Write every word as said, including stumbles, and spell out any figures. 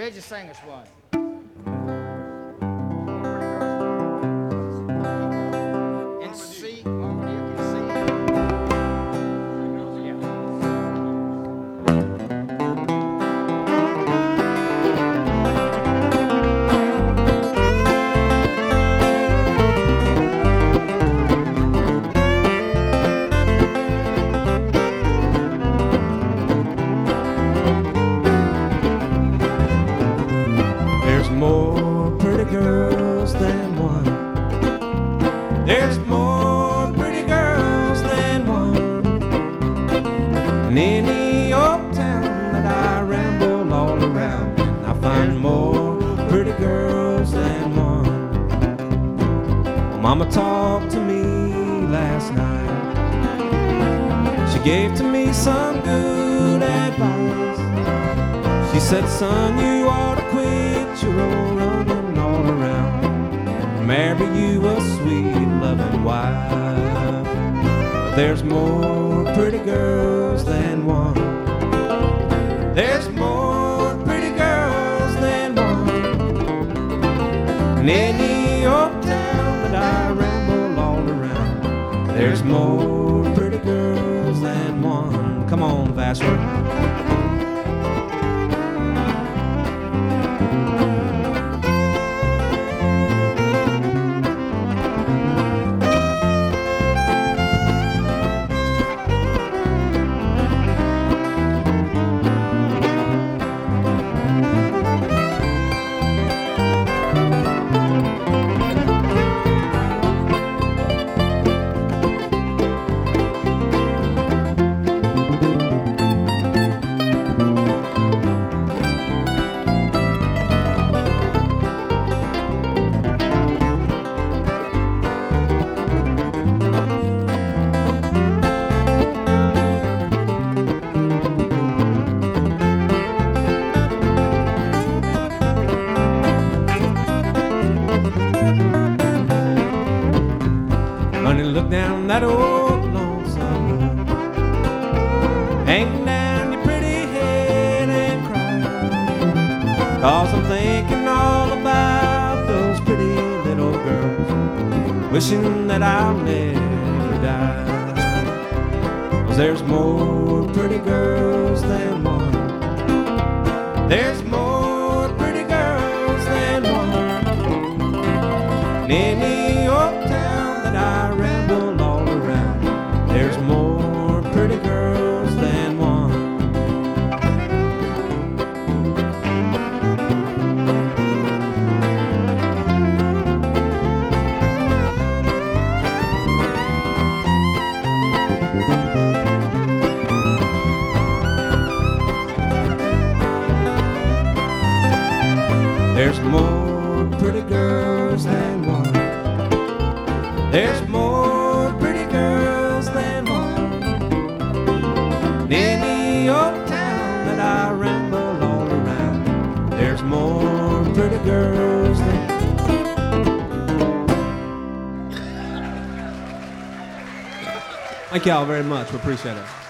Reggie, sing us one. In C, Harmony, you can see. There's more pretty girls than one. There's more pretty girls than one. In any old town that I ramble all around, I find more pretty girls than one. Well, Mama talked to me last night. She gave to me some good advice. She said, son, you ought to quit your old running all around and marry you a sweet loving wife. But there's more pretty girls than one. There's more pretty girls than one. In any old town that I ramble all around, there's more pretty girls than one. Come on, Vassar. Honey, look down that old lonesome road, hang down your pretty head and cry, 'cause I'm thinking all about those pretty little girls, wishing that I'll never die. 'Cause there's more pretty girls than one. There's more pretty girls than one. In any old town that I ramble all around, there's more pretty girls than one. There's more pretty girls than one. There's more pretty girls than one. In any old town that I ramble all around, there's more pretty girls than one. Thank y'all very much. We appreciate it.